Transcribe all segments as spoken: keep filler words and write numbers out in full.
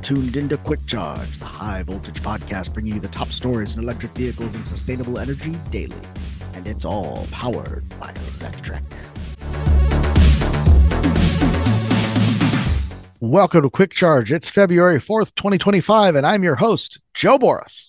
tuned into Quick Charge, the high voltage podcast bringing you the top stories in electric vehicles and sustainable energy daily. And it's all powered by electric. Welcome to Quick Charge. It's February fourth, twenty twenty-five, and I'm your host, Joe Boris.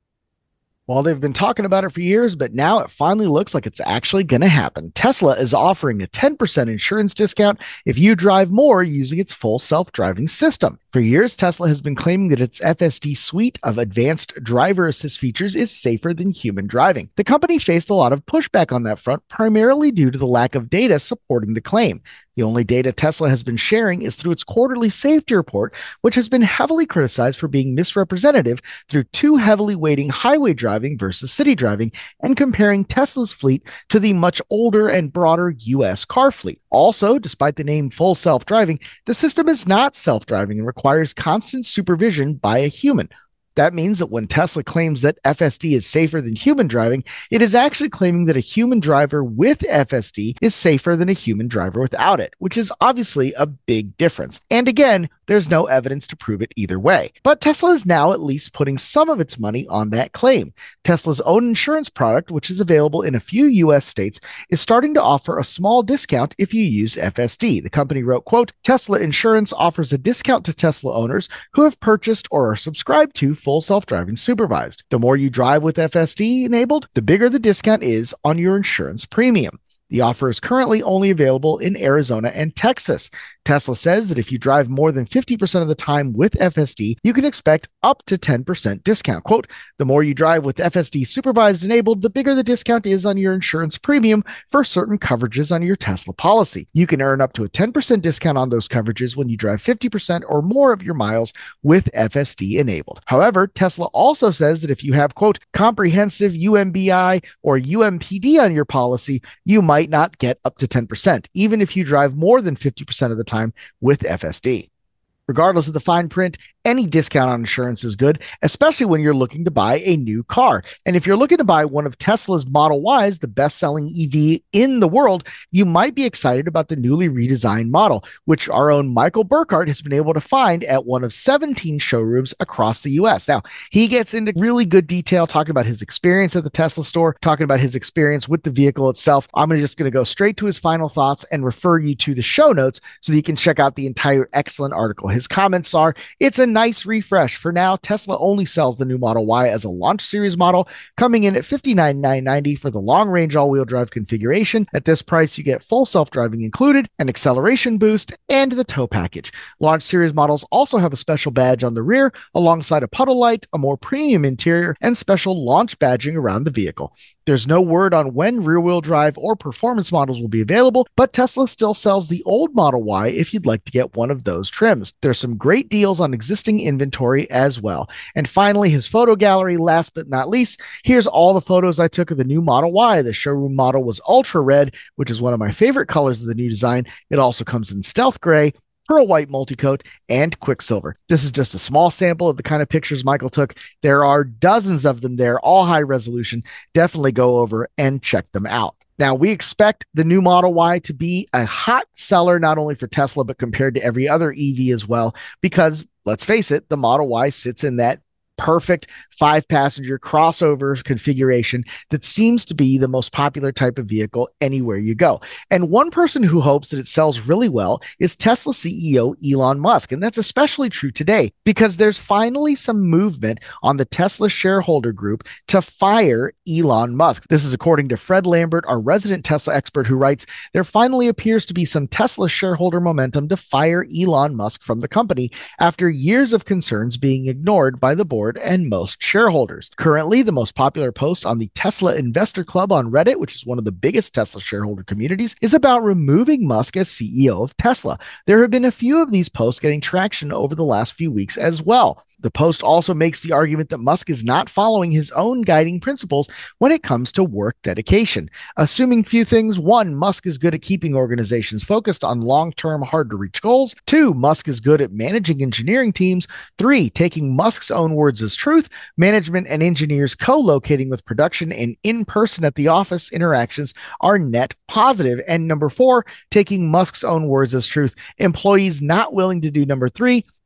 Well, they've been talking about it for years, but now it finally looks like it's actually going to happen. Tesla is offering a ten percent insurance discount if you drive more using its full self-driving system. For years, Tesla has been claiming that its F S D suite of advanced driver assist features is safer than human driving. The company faced a lot of pushback on that front, primarily due to the lack of data supporting the claim. The only data Tesla has been sharing is through its quarterly safety report, which has been heavily criticized for being misrepresentative through too heavily weighting highway driving versus city driving and comparing Tesla's fleet to the much older and broader U S car fleet. Also, despite the name full self-driving, the system is not self-driving and requires constant supervision by a human. That means that when Tesla claims that F S D is safer than human driving, it is actually claiming that a human driver with F S D is safer than a human driver without it, which is obviously a big difference. And again, there's no evidence to prove it either way. But Tesla is now at least putting some of its money on that claim. Tesla's own insurance product, which is available in a few U S states, is starting to offer a small discount if you use F S D. The company wrote, quote, Tesla Insurance offers a discount to Tesla owners who have purchased or are subscribed to full self-driving supervised. The more you drive with F S D enabled, the bigger the discount is on your insurance premium. The offer is currently only available in Arizona and Texas. Tesla says that if you drive more than fifty percent of the time with F S D, you can expect up to ten percent discount. Quote, the more you drive with F S D supervised enabled, the bigger the discount is on your insurance premium for certain coverages on your Tesla policy. You can earn up to a ten percent discount on those coverages when you drive fifty percent or more of your miles with F S D enabled. However, Tesla also says that if you have, quote, comprehensive U M B I or U M P D on your policy, you might not get up to ten percent, even if you drive more than fifty percent of the time with F S D. Regardless of the fine print, any discount on insurance is good, especially when you're looking to buy a new car. And if you're looking to buy one of Tesla's Model Ys, the best-selling E V in the world, you might be excited about the newly redesigned model, which our own Michael Burkhardt has been able to find at one of seventeen showrooms across the U S. Now, he gets into really good detail talking about his experience at the Tesla store, talking about his experience with the vehicle itself. I'm just going to go straight to his final thoughts and refer you to the show notes so that you can check out the entire excellent article. His comments are, it's a nice refresh. For now, Tesla only sells the new Model Y as a launch series model, coming in at fifty-nine thousand nine hundred ninety dollars for the long-range all-wheel drive configuration. At this price, you get full self-driving included, an acceleration boost, and the tow package. Launch series models also have a special badge on the rear, alongside a puddle light, a more premium interior, and special launch badging around the vehicle. There's no word on when rear-wheel drive or performance models will be available, but Tesla still sells the old Model Y if you'd like to get one of those trims. There's some great deals on existing inventory as well. And finally, his photo gallery, last but not least, here's all the photos I took of the new Model Y. The showroom model was ultra red, which is one of my favorite colors of the new design. It also comes in stealth gray, pearl white multicoat, and quicksilver. This is just a small sample of the kind of pictures Michael took. There are dozens of them there, all high resolution. Definitely go over and check them out. Now, we expect the new Model Y to be a hot seller, not only for Tesla, but compared to every other E V as well, because let's face it, the Model Y sits in that perfect five-passenger crossover configuration that seems to be the most popular type of vehicle anywhere you go. And one person who hopes that it sells really well is Tesla C E O Elon Musk. And that's especially true today because there's finally some movement on the Tesla shareholder group to fire Elon Musk. This is according to Fred Lambert, our resident Tesla expert, who writes, there finally appears to be some Tesla shareholder momentum to fire Elon Musk from the company after years of concerns being ignored by the board and most shareholders. Currently, the most popular post on the Tesla Investor Club on Reddit, which is one of the biggest Tesla shareholder communities, is about removing Musk as C E O of Tesla. There have been a few of these posts getting traction over the last few weeks as well. The post also makes the argument that Musk is not following his own guiding principles when it comes to work dedication. Assuming few things: one, Musk is good at keeping organizations focused on long-term, hard-to-reach goals. Two, Musk is good at managing engineering teams. Three, taking Musk's own words as truth, management and engineers co-locating with production and in-person at the office interactions are net positive. And number four, taking Musk's own words as truth, employees not willing to do number three,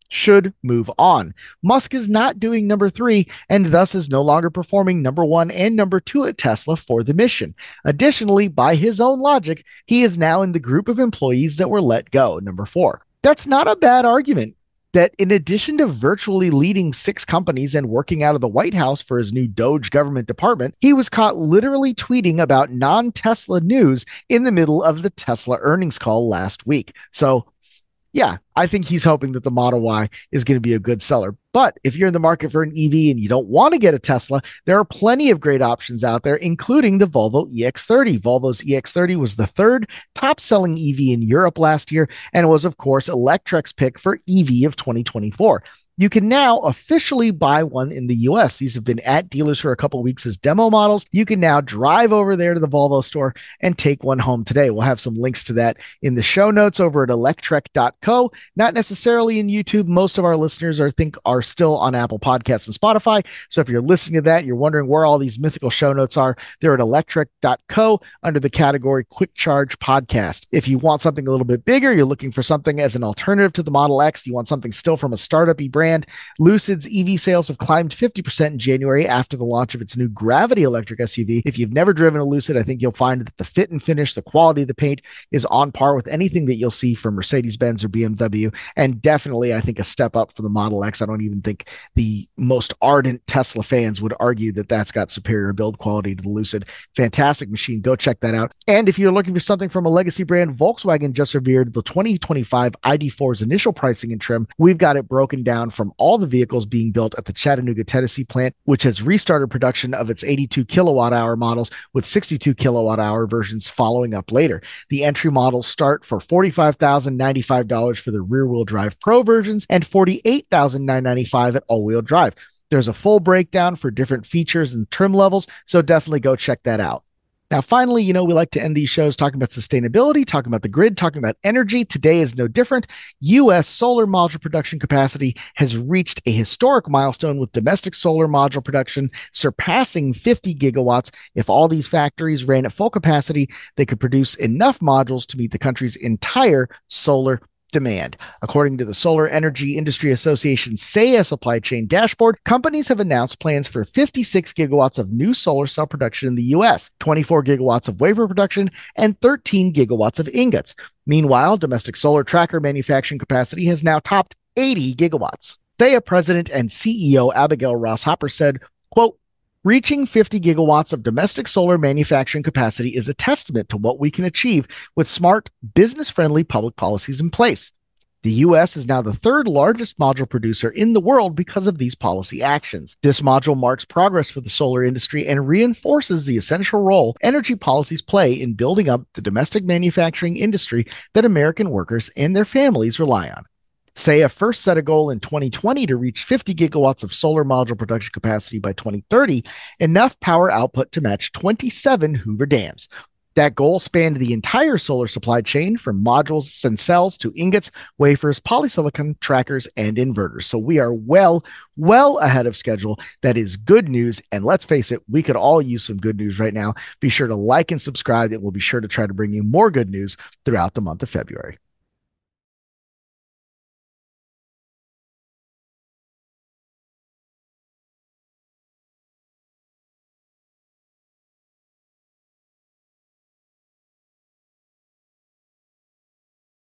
should move on. Musk is not doing number three and thus is no longer performing number one and number two at Tesla for the mission. Additionally, by his own logic, he is now in the group of employees that were let go, number four. That's not a bad argument. That in addition to virtually leading six companies and working out of the White House for his new Doge government department, he was caught literally tweeting about non-Tesla news in the middle of the Tesla earnings call last week. So yeah, I think he's hoping that the Model Y is going to be a good seller. But if you're in the market for an E V and you don't want to get a Tesla, there are plenty of great options out there, including the Volvo E X thirty. Volvo's E X thirty was the third top-selling E V in Europe last year and was, of course, Electrek's pick for E V of twenty twenty-four. You can now officially buy one in the U S. These have been at dealers for a couple of weeks as demo models. You can now drive over there to the Volvo store and take one home today. We'll have some links to that in the show notes over at electrek dot co. Not necessarily in YouTube. Most of our listeners are think are still on Apple Podcasts and Spotify. So if you're listening to that, you're wondering where all these mythical show notes are, they're at electrek dot co under the category Quick Charge Podcast. If you want something a little bit bigger, you're looking for something as an alternative to the Model X, you want something still from a startup-y brand, Lucid's E V sales have climbed fifty percent in January after the launch of its new Gravity electric S U V. If you've never driven a Lucid, I think you'll find that the fit and finish, the quality of the paint is on par with anything that you'll see from Mercedes-Benz or B M W, and definitely, I think, a step up for the Model X. I don't even think the most ardent Tesla fans would argue that that's got superior build quality to the Lucid. Fantastic machine. Go check that out. And if you're looking for something from a legacy brand, Volkswagen just revealed the twenty twenty-five I D four's initial pricing and trim. We've got it broken down from all the vehicles being built at the Chattanooga, Tennessee plant, which has restarted production of its eighty-two kilowatt hour models with sixty-two kilowatt hour versions following up later. The entry models start for forty-five thousand ninety-five dollars for the rear wheel drive Pro versions and forty-eight thousand nine hundred ninety-five dollars at all wheel drive. There's a full breakdown for different features and trim levels, so definitely go check that out. Now, finally, you know, we like to end these shows talking about sustainability, talking about the grid, talking about energy. Today is no different. U S solar module production capacity has reached a historic milestone with domestic solar module production surpassing fifty gigawatts. If all these factories ran at full capacity, they could produce enough modules to meet the country's entire solar demand. According to the Solar Energy Industry Association's S E I A supply chain dashboard, companies have announced plans for fifty-six gigawatts of new solar cell production in the U S, twenty-four gigawatts of wafer production, and thirteen gigawatts of ingots. Meanwhile, domestic solar tracker manufacturing capacity has now topped eighty gigawatts. S E I A President and C E O Abigail Ross Hopper said, quote, "Reaching fifty gigawatts of domestic solar manufacturing capacity is a testament to what we can achieve with smart, business-friendly public policies in place. The U S is now the third largest module producer in the world because of these policy actions. This module marks progress for the solar industry and reinforces the essential role energy policies play in building up the domestic manufacturing industry that American workers and their families rely on." S E I A first set a goal in twenty twenty to reach fifty gigawatts of solar module production capacity by twenty thirty, enough power output to match twenty-seven Hoover dams. That goal spanned the entire solar supply chain from modules and cells to ingots, wafers, polysilicon, trackers, and inverters. So we are well, well ahead of schedule. That is good news. And let's face it, we could all use some good news right now. Be sure to like and subscribe, and we'll be sure to try to bring you more good news throughout the month of February.